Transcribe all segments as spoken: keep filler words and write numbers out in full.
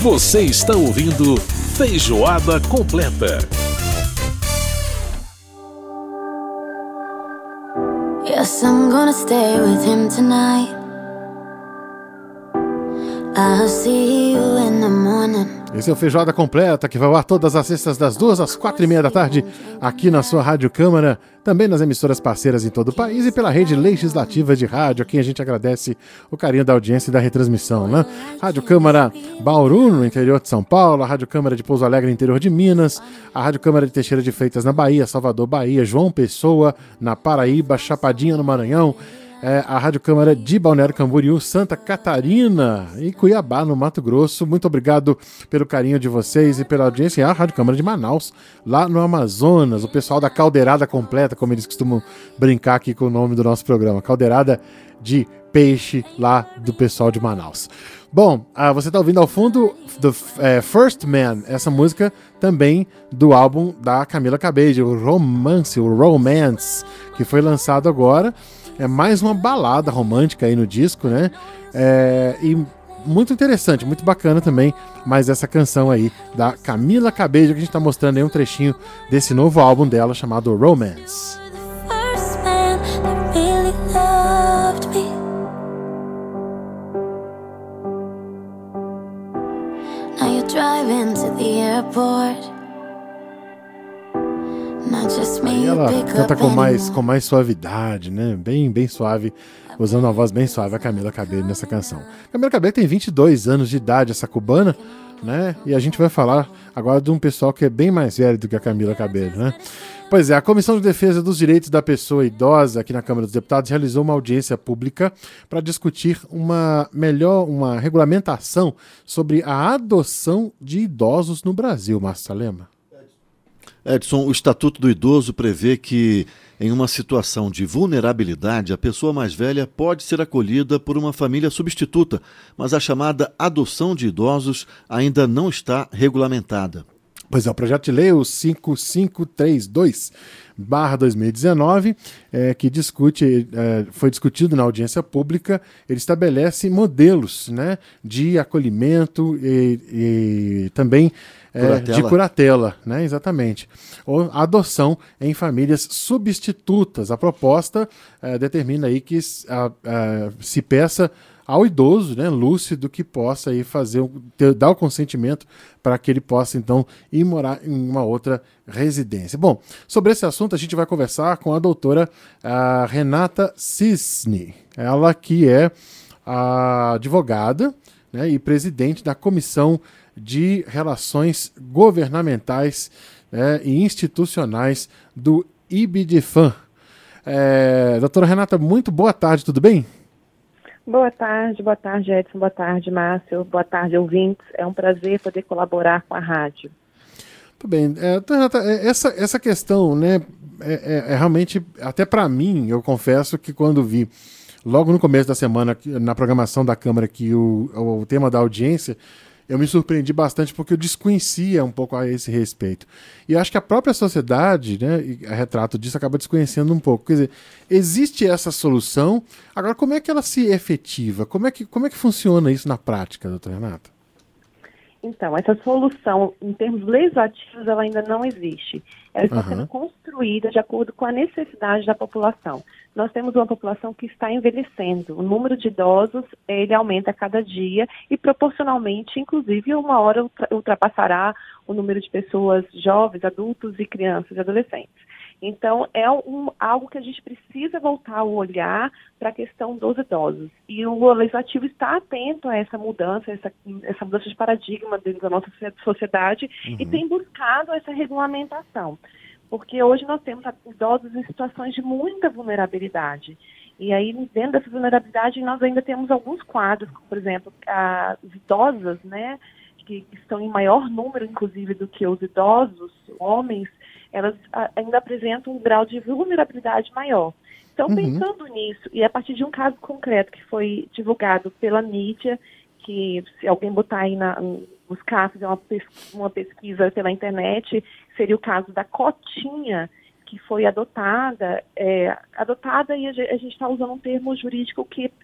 Você está ouvindo Feijoada Completa. Yes, I'm gonna stay with him tonight. I'll see you in the morning. Esse é o Feijoada Completa, que vai ao ar todas as sextas das duas às quatro e meia da tarde, aqui na sua Rádio Câmara, também nas emissoras parceiras em todo o país e pela rede legislativa de rádio, a quem a gente agradece o carinho da audiência e da retransmissão, né? Rádio Câmara Bauru, no interior de São Paulo, a Rádio Câmara de Pouso Alegre, no interior de Minas, a Rádio Câmara de Teixeira de Freitas, na Bahia, Salvador, Bahia, João Pessoa, na Paraíba, Chapadinha, no Maranhão, É, a Rádio Câmara de Balneário Camboriú, Santa Catarina e Cuiabá, no Mato Grosso. Muito obrigado pelo carinho de vocês e pela audiência. E a Rádio Câmara de Manaus, lá no Amazonas. O pessoal da Caldeirada Completa, como eles costumam brincar aqui com o nome do nosso programa. Caldeirada de peixe, lá do pessoal de Manaus. Bom, ah, você está ouvindo ao fundo do é, First Man, essa música também do álbum da Camila Cabello, o Romance, o Romance, que foi lançado agora. É mais uma balada romântica aí no disco, né? É, e muito interessante, muito bacana também, mais essa canção aí da Camila Cabello, que a gente tá mostrando aí um trechinho desse novo álbum dela chamado Romance. Now you're driving to the airport. Aí ela canta com mais, com mais suavidade, né? Bem, bem suave, usando uma voz bem suave, a Camila Cabello nessa canção. Camila Cabello tem vinte e dois anos de idade, essa cubana, né? E a gente vai falar agora de um pessoal que é bem mais velho do que a Camila Cabello, né? Pois é, a Comissão de Defesa dos Direitos da Pessoa Idosa aqui na Câmara dos Deputados realizou uma audiência pública para discutir uma melhor, uma regulamentação sobre a adoção de idosos no Brasil, Márcio Salema. Edson, o Estatuto do Idoso prevê que, em uma situação de vulnerabilidade, a pessoa mais velha pode ser acolhida por uma família substituta, mas a chamada adoção de idosos ainda não está regulamentada. Pois é, o projeto de lei, o cinco mil quinhentos e trinta e dois barra dois mil e dezenove, é, que discute, é, foi discutido na audiência pública, ele estabelece modelos, né, de acolhimento e, e também é, curatela. de curatela, né, exatamente. Ou adoção em famílias substitutas. A proposta é, determina aí que a, a, se peça ao idoso, né, lúcido, que possa aí fazer, ter, dar o consentimento para que ele possa, então, ir morar em uma outra residência. Bom, sobre esse assunto a gente vai conversar com a doutora a Renata Cisne, ela que é a advogada, né, e presidente da Comissão de Relações Governamentais, né, e Institucionais do IBDFAN. É, doutora Renata, muito boa tarde, tudo bem? Boa tarde, boa tarde, Edson, boa tarde, Márcio, boa tarde, ouvintes. É um prazer poder colaborar com a rádio. Muito bem. É, Renata, essa, essa questão, né, é, é, é realmente, até para mim, eu confesso que quando vi, logo no começo da semana, na programação da Câmara, que o, o tema da audiência, eu me surpreendi bastante porque eu desconhecia um pouco a esse respeito. E eu acho que a própria sociedade, né, e a retrato disso, acaba desconhecendo um pouco. Quer dizer, existe essa solução, agora como é que ela se efetiva? Como é que, como é que funciona isso na prática, doutora Renata? Então, essa solução, em termos legislativos, ela ainda não existe. Ela está Uhum. sendo construída de acordo com a necessidade da população. Nós temos uma população que está envelhecendo. O número de idosos, ele aumenta a cada dia e, proporcionalmente, inclusive, uma hora ultra- ultrapassará o número de pessoas jovens, adultos e crianças e adolescentes. Então, é um, algo que a gente precisa voltar a olhar para a questão dos idosos. E o Legislativo está atento a essa mudança, essa, essa mudança de paradigma dentro da nossa sociedade, uhum. e tem buscado essa regulamentação. Porque hoje nós temos idosos em situações de muita vulnerabilidade. E aí, dentro dessa vulnerabilidade, nós ainda temos alguns quadros, como, por exemplo, as idosas, né, que estão em maior número, inclusive, do que os idosos, homens, elas ainda apresentam um grau de vulnerabilidade maior. Então, uhum. pensando nisso, e a partir de um caso concreto que foi divulgado pela mídia, que se alguém botar aí na, buscar, fazer uma, pes- uma pesquisa pela internet, seria o caso da Cotinha, que foi adotada, é, adotada e a gente está usando um termo jurídico que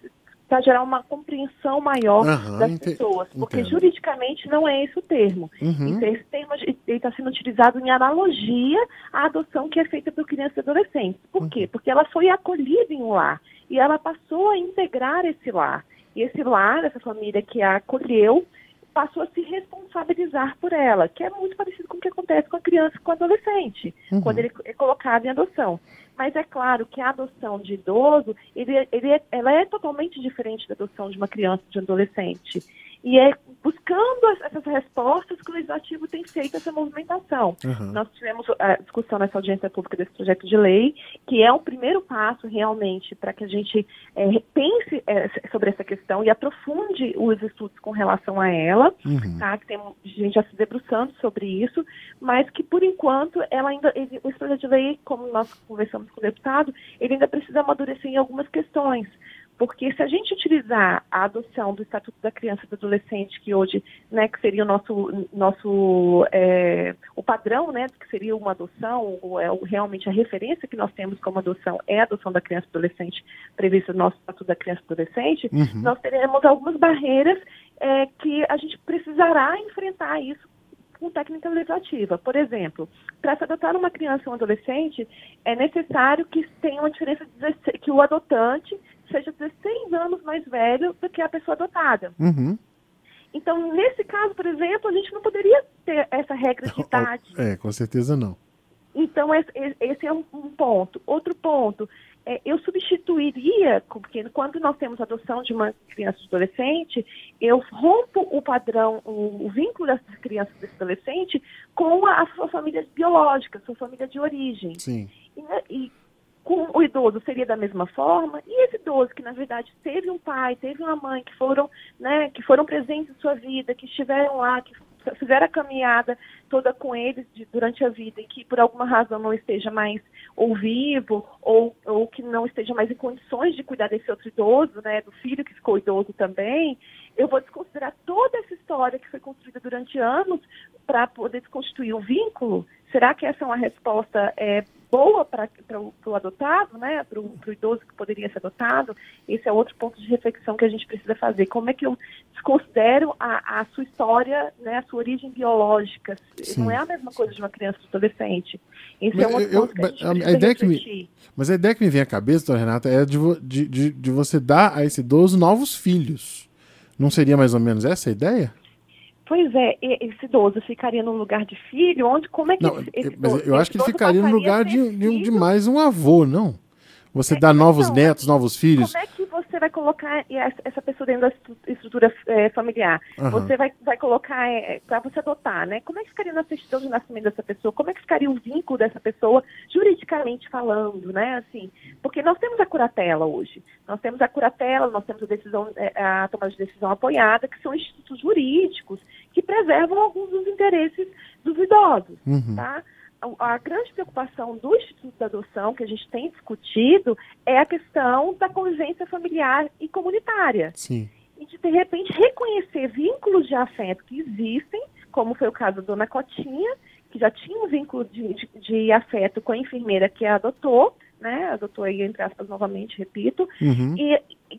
para gerar uma compreensão maior Aham, das ente- pessoas, porque entendo. juridicamente não é esse o termo. Uhum. Então, esse termo está sendo utilizado em analogia à adoção que é feita por crianças e adolescentes. Por quê? Porque ela foi acolhida em um lar e ela passou a integrar esse lar. E esse lar, essa família que a acolheu, passou a se responsabilizar por ela, que é muito parecido com o que acontece com a criança e com o adolescente, Uhum. quando ele é colocado em adoção. Mas é claro que a adoção de idoso, ele, ele é, ela é totalmente diferente da adoção de uma criança e de um adolescente. E é buscando as- essas respostas que o Legislativo tem feito essa movimentação. Uhum. Nós tivemos a discussão nessa audiência pública desse projeto de lei, que é um primeiro passo realmente para que a gente eh, pense eh, sobre essa questão e aprofunde os estudos com relação a ela, Uhum. tá? Que tem gente já se debruçando sobre isso, mas que por enquanto ela ainda, ele, esse projeto de lei, como nós conversamos com o deputado, ele ainda precisa amadurecer em algumas questões. Porque se a gente utilizar a adoção do Estatuto da Criança e do Adolescente, que hoje, né, que seria o nosso, nosso é, o padrão, né, que seria uma adoção, ou é o- realmente a referência que nós temos como adoção é a adoção da criança e do adolescente prevista no nosso Estatuto da Criança e do Adolescente, Uhum. nós teremos algumas barreiras é, que a gente precisará enfrentar isso com técnica legislativa. Por exemplo, para se adotar uma criança ou um adolescente, é necessário que tenha uma diferença de dezesseis, que o adotante seja dezesseis anos mais velho do que a pessoa adotada. Uhum. Então, nesse caso, por exemplo, a gente não poderia ter essa regra de idade. É, com certeza não. Então, esse, esse é um, um ponto. Outro ponto, é, eu substituiria, porque quando nós temos a adoção de uma criança ou adolescente, eu rompo o padrão, o, o vínculo dessa criança e desse adolescente com a, a sua família biológica, sua família de origem. Sim. E, e com o idoso seria da mesma forma, e esse idoso que, na verdade, teve um pai, teve uma mãe, que foram, né, que foram presentes em sua vida, que estiveram lá, que fizeram a caminhada toda com eles de, durante a vida e que por alguma razão não esteja mais ou vivo ou, ou que não esteja mais em condições de cuidar desse outro idoso, né, do filho que ficou idoso também, eu vou desconsiderar toda essa história que foi construída durante anos para poder desconstituir o vínculo? Será que essa é uma resposta é, boa para o adotado, né, para o idoso que poderia ser adotado? Esse é outro ponto de reflexão que a gente precisa fazer. Como é que eu desconsidero a, a sua história, né, a sua origem biológica? Sim, não é a mesma sim. coisa de uma criança e adolescente. Esse Mas é um outro eu- ponto que a gente a- a precisa ideia que me- refletir. Mas a ideia que me vem à cabeça, doutora Renata, é de, vo- de, de, de você dar a esse idoso novos filhos. Não seria mais ou menos essa a ideia? Pois é, e- esse idoso ficaria no lugar de filho, onde, como é que Não, esse, esse mas idoso, eu acho que ele esse idoso ficaria no passaria a lugar ser de, de, um- de filho? mais um avô, não? Você É, dá novos não, netos, novos filhos. Como é que você vai colocar essa essa pessoa dentro da estru- estrutura eh, familiar? Aham. Você vai, vai colocar para você adotar, né? Como é que ficaria na certidão de nascimento dessa pessoa? Como é que ficaria o vínculo dessa pessoa, juridicamente falando, né? Assim, porque nós temos a curatela hoje. Nós temos a curatela, nós temos a decisão, eh, a tomada de decisão apoiada, que são institutos jurídicos que preservam alguns dos interesses dos idosos, Uhum. tá? A, a grande preocupação do Instituto da Adoção, que a gente tem discutido, é a questão da convivência familiar e comunitária. Sim. E de, de repente, reconhecer vínculos de afeto que existem, como foi o caso da Dona Cotinha, que já tinha um vínculo de, de, de afeto com a enfermeira que a adotou, né? Adotou aí, entre aspas, novamente, repito. Uhum. E,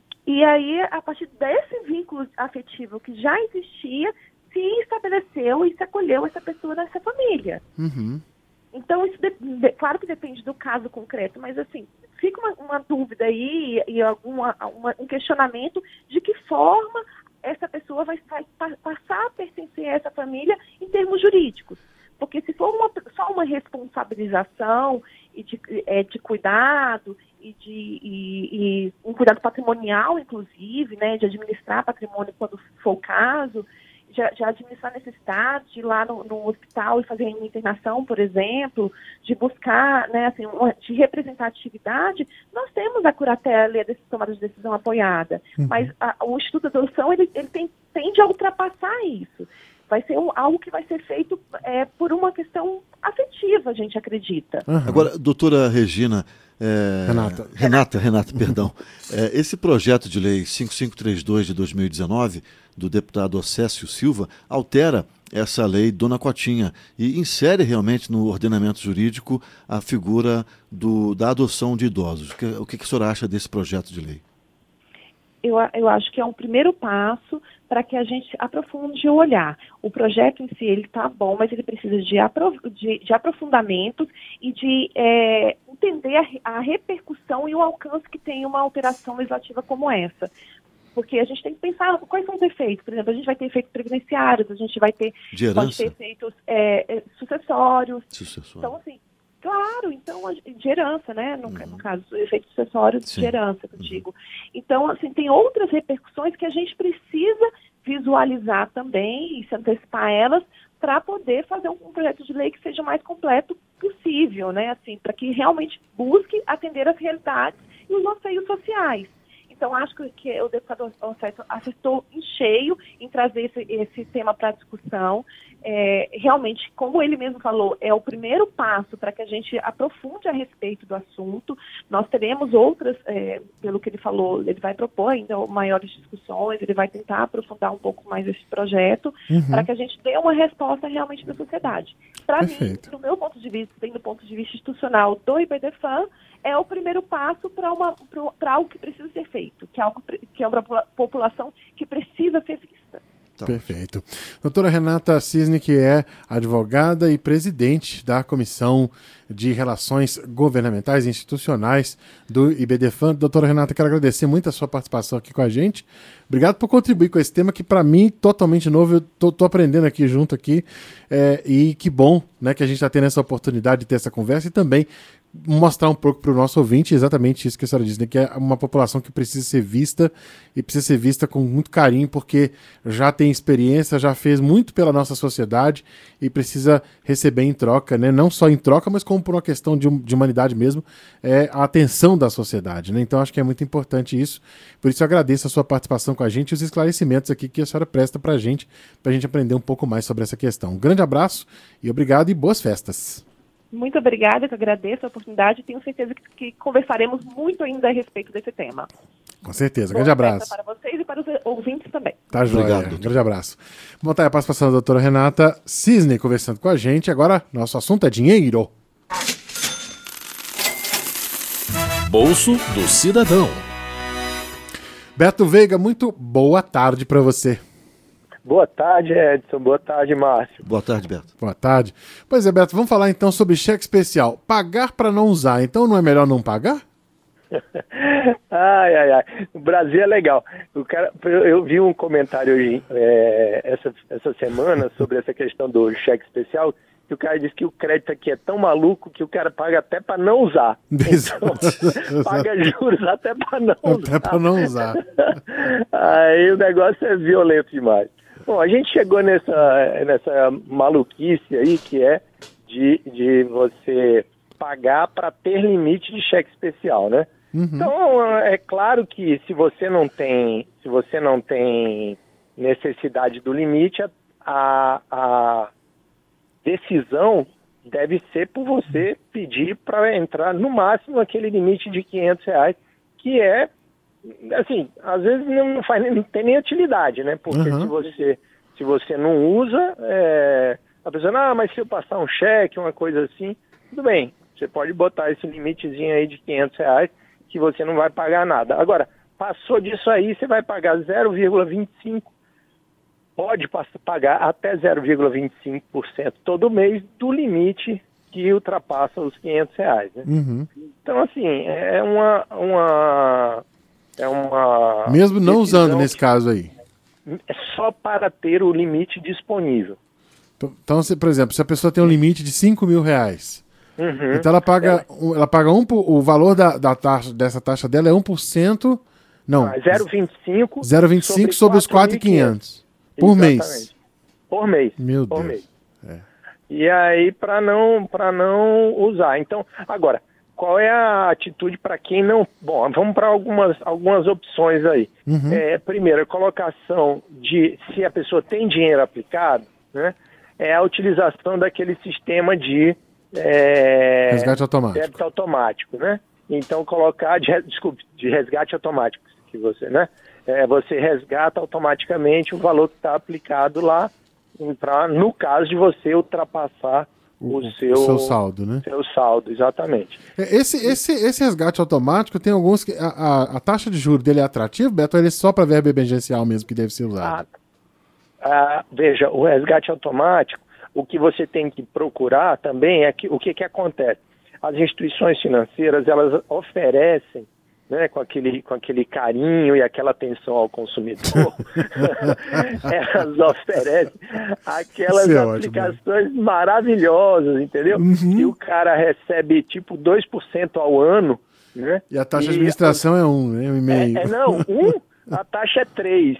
e aí, a partir desse vínculo afetivo que já existia, se estabeleceu e se acolheu essa pessoa nessa família. Uhum. Então, isso de, de, claro que depende do caso concreto, mas assim, fica uma, uma dúvida aí e alguma, uma, um questionamento de que forma essa pessoa vai, vai pa- passar a pertencer a essa família em termos jurídicos. Porque se for uma, só uma responsabilização e de, é, de cuidado e de e, e um cuidado patrimonial, inclusive, né, de administrar patrimônio quando for o caso, de, de administrar necessidades, de ir lá no, no hospital e fazer uma internação, por exemplo, de buscar, né, assim, uma, de representatividade, nós temos a curatela e a tomada de decisão apoiada. Uhum. Mas a, o Instituto da Adoção, ele, ele tem, tende a ultrapassar isso. Vai ser um, algo que vai ser feito é, por uma questão afetiva, a gente acredita. Aham. Agora, doutora Regina, é, Renata. Renata, Renata, perdão. É, esse projeto de lei cinco cinco três dois de dois mil e dezenove, do deputado Océsio Silva, altera essa lei Dona Cotinha e insere realmente no ordenamento jurídico a figura do, da adoção de idosos. O que, o que a senhora acha desse projeto de lei? eu, eu acho que é um primeiro passo para que a gente aprofunde o olhar. O projeto em si, ele está bom, mas ele precisa de, apro de, de aprofundamentos e de é, entender a, a repercussão e o alcance que tem uma alteração legislativa como essa. Porque a gente tem que pensar quais são os efeitos. Por exemplo, a gente vai ter efeitos previdenciários, a gente vai ter, pode ter efeitos é, é, sucessórios. Sucessório. Então, assim, claro, então, de herança, né? No, uhum. no caso, efeitos sucessórios de herança, que eu digo. Uhum. Então, assim, tem outras repercussões que a gente precisa visualizar também e se antecipar a elas para poder fazer um, um projeto de lei que seja o mais completo possível, né? Assim, para que realmente busque atender as realidades e os anseios sociais. Então, acho que, que o deputado Anselmo acertou em cheio em trazer esse, esse tema para a discussão. É, realmente, como ele mesmo falou, é o primeiro passo para que a gente aprofunde a respeito do assunto. Nós teremos outras, é, pelo que ele falou, ele vai propor ainda maiores discussões, ele vai tentar aprofundar um pouco mais esse projeto, uhum. para que a gente dê uma resposta realmente da sociedade. Para mim, do meu ponto de vista, bem do ponto de vista institucional do IBDFAN, é o primeiro passo para algo que precisa ser feito, que é, algo, que é uma população que precisa ser vista. Perfeito. Doutora Renata Cisne, que é advogada e presidente da Comissão de Relações Governamentais e Institucionais do IBDFAN. Doutora Renata, quero agradecer muito a sua participação aqui com a gente. Obrigado por contribuir com esse tema que, para mim, totalmente novo. Eu tô, tô aprendendo aqui junto aqui. É, e que bom, né, que a gente está tendo essa oportunidade de ter essa conversa e também mostrar um pouco para o nosso ouvinte exatamente isso que a senhora diz, né? Que é uma população que precisa ser vista e precisa ser vista com muito carinho, porque já tem experiência, já fez muito pela nossa sociedade e precisa receber em troca, né? Não só em troca, mas como por uma questão de, de humanidade mesmo, é, a atenção da sociedade, né? Então acho que é muito importante isso, por isso eu agradeço a sua participação com a gente e os esclarecimentos aqui que a senhora presta para a gente, para a gente aprender um pouco mais sobre essa questão. Um grande abraço e obrigado e boas festas. Muito obrigada, eu agradeço a oportunidade e tenho certeza que, que conversaremos muito ainda a respeito desse tema. Com certeza, grande abraço. Para vocês e para os ouvintes também. Tá joia, um grande abraço. Vamos estar a participação da doutora Renata Cisne conversando com a gente. Agora, nosso assunto é dinheiro. Bolso do Cidadão. Beto Veiga, muito boa tarde para você. Boa tarde, Edson. Boa tarde, Márcio. Boa tarde, Beto. Boa tarde. Pois é, Beto, vamos falar então sobre cheque especial. Pagar para não usar, então não é melhor não pagar? ai, ai, ai. O Brasil é legal. O cara, eu, eu vi um comentário hoje, é, essa, essa semana sobre essa questão do cheque especial, que o cara disse que o crédito aqui é tão maluco que o cara paga até para não usar. Então, paga juros até para não usar. Até para não usar. Aí o negócio é violento demais. Bom, a gente chegou nessa, nessa maluquice aí que é de, de você pagar para ter limite de cheque especial, né? Uhum. Então, é claro que se você não tem, se você não tem necessidade do limite, a, a decisão deve ser por você pedir para entrar no máximo aquele limite de quinhentos reais, que é, assim, às vezes não, faz, não tem nem utilidade, né? Porque uhum. se, você, se você não usa, é, a pessoa, ah, mas se eu passar um cheque, uma coisa assim, tudo bem, você pode botar esse limitezinho aí de quinhentos reais, que você não vai pagar nada. Agora, passou disso aí, você vai pagar zero vírgula vinte e cinco por cento, pode pagar até zero vírgula vinte e cinco por cento todo mês do limite que ultrapassa os quinhentos reais, né? Uhum. Então, assim, é uma... uma É uma Mesmo não usando nesse caso aí. É só para ter o limite disponível. Então, se, por exemplo, se a pessoa tem um limite de cinco mil reais, uhum. então ela paga, ela... ela paga um, o valor da, da taxa, dessa taxa dela é um por cento. Não. Ah, zero vírgula vinte e cinco. zero vírgula vinte e cinco sobre os quatro mil e quinhentos. Por mês. Por mês. Meu por Deus. Mês. É. E aí, para não, para não usar. Então, agora, qual é a atitude para quem não... Bom, vamos para algumas, algumas opções aí. Uhum. É, primeiro, a colocação de, se a pessoa tem dinheiro aplicado, né, é a utilização daquele sistema de... É, resgate automático. Débito automático, né? Então, colocar... De, desculpe, de resgate automático, que você, né? É, você resgata automaticamente o valor que está aplicado lá, pra, no caso de você ultrapassar o, o seu, seu saldo, né? Seu saldo, exatamente. Esse, esse, esse resgate automático tem alguns que a, a, a taxa de juros dele é atrativa, Beto, ou ele é só para verba emergencial mesmo que deve ser usado? Ah, ah, veja, o resgate automático, o que você tem que procurar também é que o que, que acontece. As instituições financeiras, elas oferecem, né, com aquele, com aquele carinho e aquela atenção ao consumidor, elas oferecem aquelas Isso é aplicações ótimo, maravilhosas, entendeu? Uhum. E o cara recebe tipo dois por cento ao ano, né? E a taxa e de administração a, é um, né? Um e meio. É, é, não, um, a taxa é três.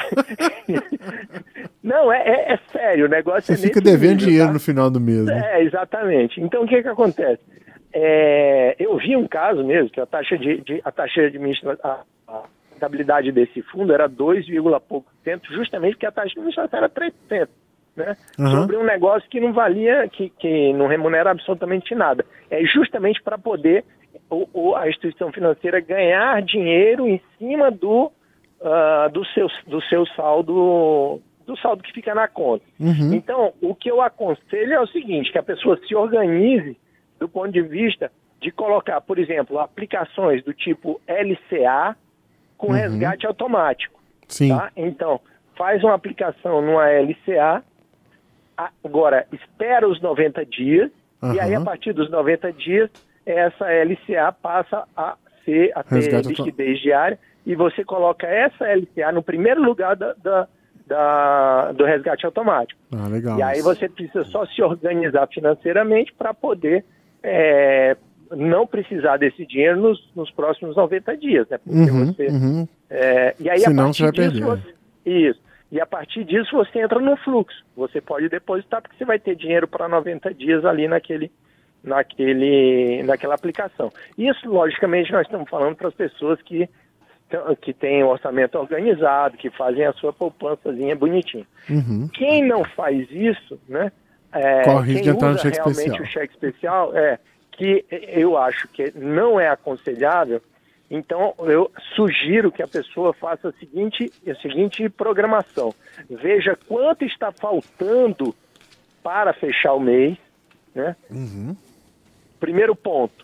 Não, é, é, é sério, o negócio Você é fica devendo nível, dinheiro tá? no final do mês. Né? É, exatamente. Então, o que que acontece? É, eu vi um caso mesmo, que a taxa de, de, a taxa de administração, a, a rentabilidade desse fundo era dois, pouco por cento, justamente porque a taxa de administração era três por cento, né? Uhum. Sobre um negócio que não valia, que, que não remunera absolutamente nada. É justamente para poder o, o, a instituição financeira ganhar dinheiro em cima do, uh, do, seu, do seu saldo, do saldo que fica na conta. Uhum. Então, o que eu aconselho é o seguinte, que a pessoa se organize do ponto de vista de colocar, por exemplo, aplicações do tipo L C A com uhum. resgate automático. Sim. Tá? Então, faz uma aplicação numa L C A, agora espera os noventa dias, uhum. e aí a partir dos noventa dias, essa L C A passa a, ser, a ter resgate liquidez autom... diária, e você coloca essa L C A no primeiro lugar da, da, da, do resgate automático. Ah, legal. E aí você precisa só se organizar financeiramente para poder É, não precisar desse dinheiro nos, nos próximos noventa dias, né? Porque uhum, você, uhum. É, e aí Senão a partir você vai disso, perder. Você, isso. E a partir disso você entra no fluxo. Você pode depositar porque você vai ter dinheiro para noventa dias ali naquele, naquele, naquela aplicação. Isso, logicamente, nós estamos falando para as pessoas que que têm um orçamento organizado, que fazem a sua poupançazinha bonitinha. Uhum. Quem não faz isso, né? É, Corre quem de entrar usa no cheque realmente especial. o cheque especial, é que eu acho que não é aconselhável, então eu sugiro que a pessoa faça a seguinte, a seguinte programação. Veja quanto está faltando para fechar o mês, né? Uhum. Primeiro ponto,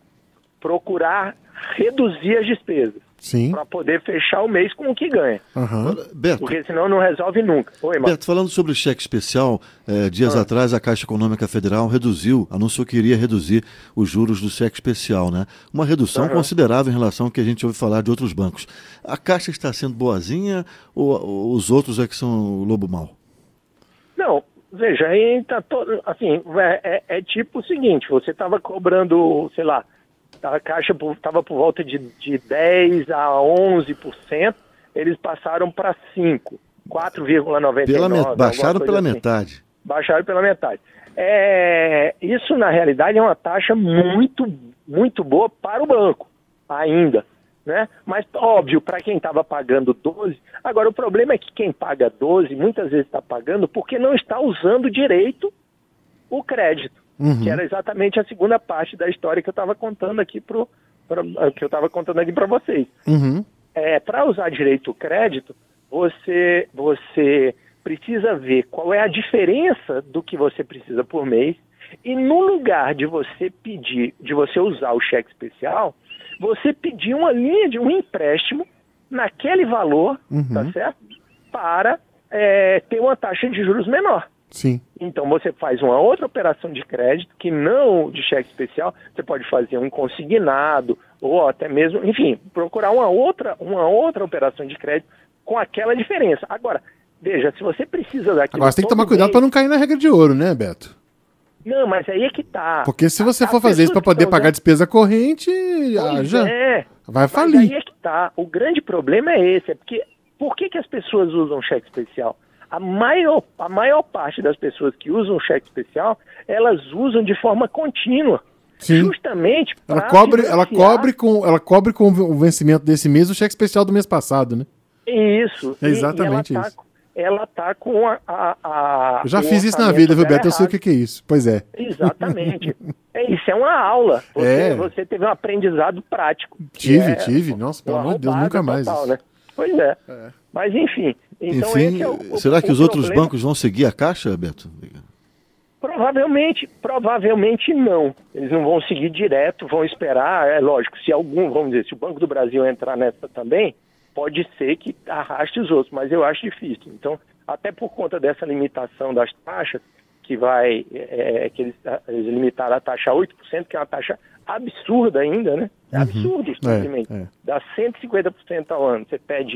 procurar reduzir as despesas. Para poder fechar o mês com o que ganha. Uhum. Beto, porque senão não resolve nunca. Oi, Marcos. Beto, falando sobre o cheque especial, eh, dias ah. atrás a Caixa Econômica Federal reduziu, anunciou que iria reduzir os juros do cheque especial, né? Uma redução uhum. considerável em relação ao que a gente ouve falar de outros bancos. A Caixa está sendo boazinha ou, ou os outros é que são o lobo mau? Não, veja, aí tá todo, assim, é, é, é tipo o seguinte, você estava cobrando, sei lá, a Caixa estava por volta de, de dez a onze por cento, eles passaram para cinco, quatro vírgula noventa e nove por cento. Baixaram pela assim. metade. Baixaram pela metade. É, isso, na realidade, é uma taxa muito, muito boa para o banco, ainda. Né? Mas, óbvio, para quem estava pagando doze, agora o problema é que quem paga doze, muitas vezes está pagando porque não está usando direito o crédito. Uhum. Que era exatamente a segunda parte da história que eu estava contando aqui pro, pro, que eu estava contando aqui para vocês. Uhum. É, para usar direito o crédito, você, você precisa ver qual é a diferença do que você precisa por mês e no lugar de você pedir, de você usar o cheque especial, você pedir uma linha de um empréstimo naquele valor, uhum. tá certo? Para é, ter uma taxa de juros menor. Sim. Então você faz uma outra operação de crédito, que não de cheque especial, você pode fazer um consignado, ou até mesmo, enfim, procurar uma outra, uma outra operação de crédito com aquela diferença. Agora, veja, se você precisa daquilo... Agora você tem que tomar cuidado mês... para não cair na regra de ouro, né, Beto? Não, mas aí é que tá. Porque se você for fazer isso para poder pagar a despesa corrente, ah, já é. vai falir. Mas aí é que tá. O grande problema é esse, é porque por que, que as pessoas usam cheque especial? A maior, a maior parte das pessoas que usam cheque especial, elas usam de forma contínua. Sim. Justamente para ela cobre, ela cobre com, ela cobre com o vencimento desse mês o cheque especial do mês passado, né? Isso. É exatamente e ela isso. Tá, ela tá com a... a, a eu já fiz isso na vida, viu, Beto? Eu sei o que, que é isso. Pois é. Exatamente. é, isso é uma aula. Você, é. você teve um aprendizado prático. Tive, é, tive. Nossa, pelo amor de Deus, nunca mais. Total, né? Pois é. é. Mas enfim... Então, Enfim, esse é o, será o, que os o outros problema... bancos vão seguir a Caixa, Beto? Provavelmente, provavelmente não. Eles não vão seguir direto, vão esperar, é lógico, se algum, vamos dizer, se o Banco do Brasil entrar nessa também, pode ser que arraste os outros, mas eu acho difícil. Então, até por conta dessa limitação das taxas, que vai, é, que eles, eles limitaram a taxa a oito por cento, que é uma taxa absurda ainda, né? É Uhum. absurdo isso, simplesmente. É, é. Dá cento e cinquenta por cento ao ano. Você pede,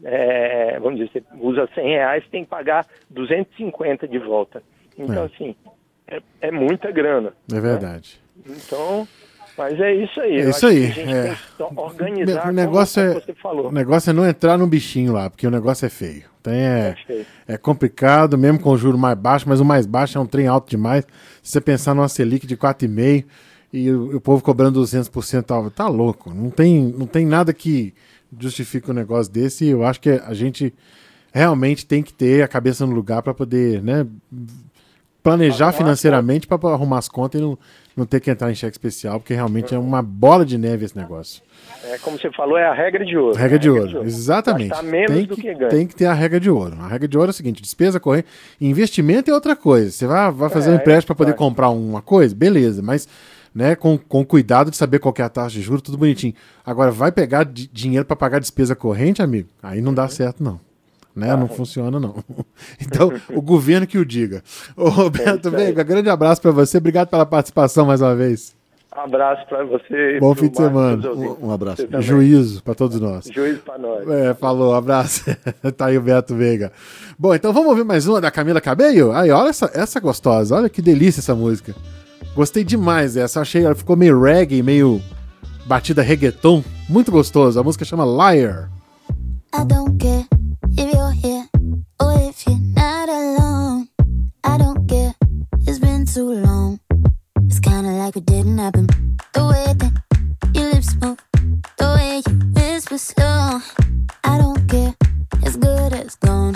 é, vamos dizer, você usa cem reais, você tem que pagar duzentos e cinquenta de volta. Então, É. assim, é, é muita grana. É verdade. Né? Então, mas é isso aí. É Eu isso acho aí. que a gente É. tem que só organizar O negócio, como é, você falou. o negócio é não entrar no bichinho lá, porque o negócio é feio. Então é, É feio. é complicado, mesmo com o juro mais baixo, mas o mais baixo é um trem alto demais. Se você pensar numa Selic de quatro vírgula cinco por cento e o, o povo cobrando duzentos por cento, tá louco. Não tem, não tem nada que justifique um negócio desse. E eu acho que a gente realmente tem que ter a cabeça no lugar para poder, né, planejar Arrumar financeiramente para arrumar as contas e não, não ter que entrar em cheque especial, porque realmente é uma bola de neve esse negócio. É, como você falou, é a regra de ouro. Regra É a de ouro, exatamente. Gastar menos Tem do que, que ganha. tem que ter a regra de ouro. A regra de ouro é o seguinte: despesa corrente, investimento é outra coisa. Você vai, vai fazer É, um empréstimo para poder vai. comprar uma coisa, beleza, mas né, com, com cuidado de saber qual que é a taxa de juros, tudo bonitinho. Agora, vai pegar di- dinheiro para pagar despesa corrente, amigo? Aí não dá certo, não. Né? Não funciona, não. Então, o governo que o diga. Ô, Roberto É isso aí. Veiga, grande abraço para você. Obrigado pela participação mais uma vez. Abraço para você. Bom pro fim de Marcos, semana. pros ouvintes. Um, um abraço. Você também. Juízo para todos nós. Juízo para nós. É, falou, abraço. Tá aí o Beto Veiga. Bom, então vamos ouvir mais uma da Camila Cabello? Aí, olha essa, essa gostosa, olha que delícia essa música. Gostei demais dessa, achei, ela ficou meio reggae, meio batida reggaeton, muito gostoso. A música chama Liar. I don't care if you're here or if you're not alone. I don't care, it's been too long. It's kinda like it didn't happen. The way that your lips move, the way you whisper slow. I don't care, it's good as gone.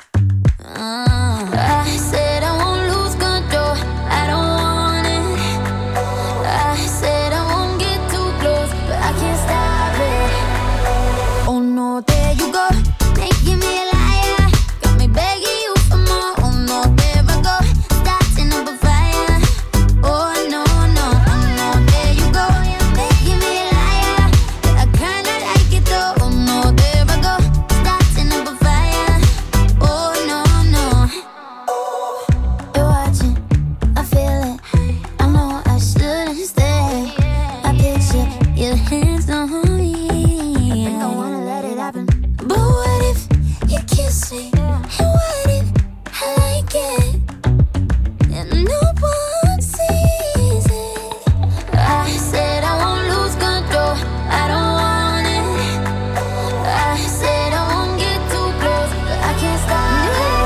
Uh, I said I won't lose control, I don't want it. I said I won't get too close, but I can't stop it. Oh no, there you go, making me a liar. Got me begging you for more. Oh no, there I go, starting up a fire. Oh no, no, oh no, there you go, making me a liar. I kinda like it though. Oh no, there I go, starting up a fire. Oh no, no. You're watching, I feel it. I know I shouldn't stay. I picture your hands on me. I don't wanna let it happen. But what if you kiss me? And what if I like it? And no one sees it. I said I won't lose control, I don't want it. I said I won't get too close, but I can't stop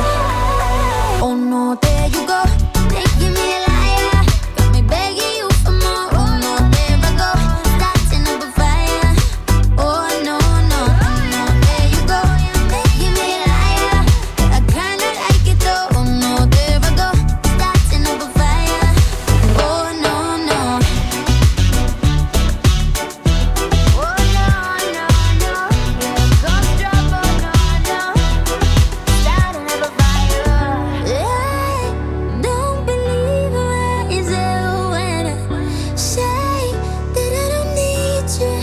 it. Oh no, there you go, making me a liar. Got me begging you for more. Oh no, there I go, starting up a fire. Oh no, no, oh no, there you go, making me a liar. I kinda like it though. Oh no, there I go, starting up a fire. Oh no, no. Oh no, no, no. Yeah, ghost drop. Oh no, no. Starting up a fire. I don't believe myself when I say that I don't need you.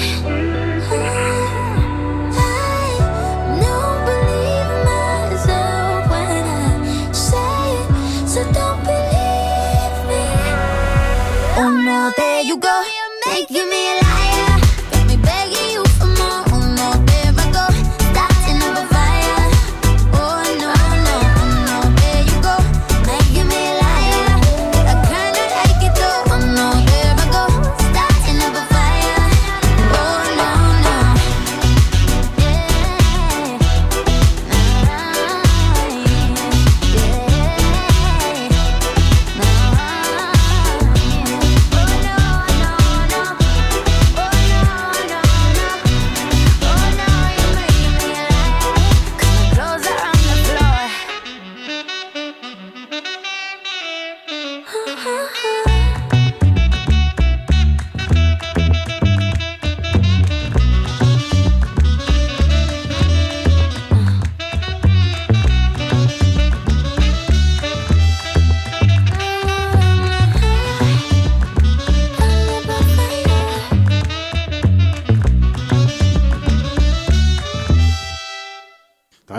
I don't believe myself when I say it, so don't believe me. Oh no, there you go, making me a liar. Got me begging you for more. Oh no, there I go, starting up a fire. Oh no, no, oh no, there you go, making me a liar. I kinda like it though. Oh no, there I go, starting up a fire. Oh no, no, yeah, yeah, yeah.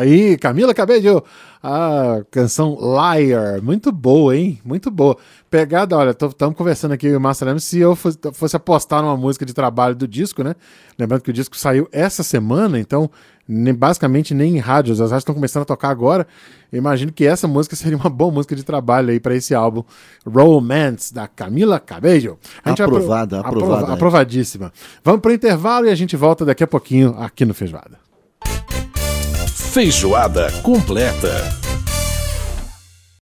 Aí, Camila Cabello, a canção Liar, muito boa, hein? Muito boa. Pegada, olha, estamos conversando aqui, o Márcio Lemos, se eu fosse, fosse apostar numa música de trabalho do disco, né? Lembrando que o disco saiu essa semana, então nem, basicamente nem em rádios, as rádios estão começando a tocar agora. Eu imagino que essa música seria uma boa música de trabalho aí para esse álbum Romance, da Camila Cabello. A gente aprovada, apro- aprovada. aprova- aprovadíssima. Vamos para o intervalo e a gente volta daqui a pouquinho aqui no Feijoada. Feijoada completa.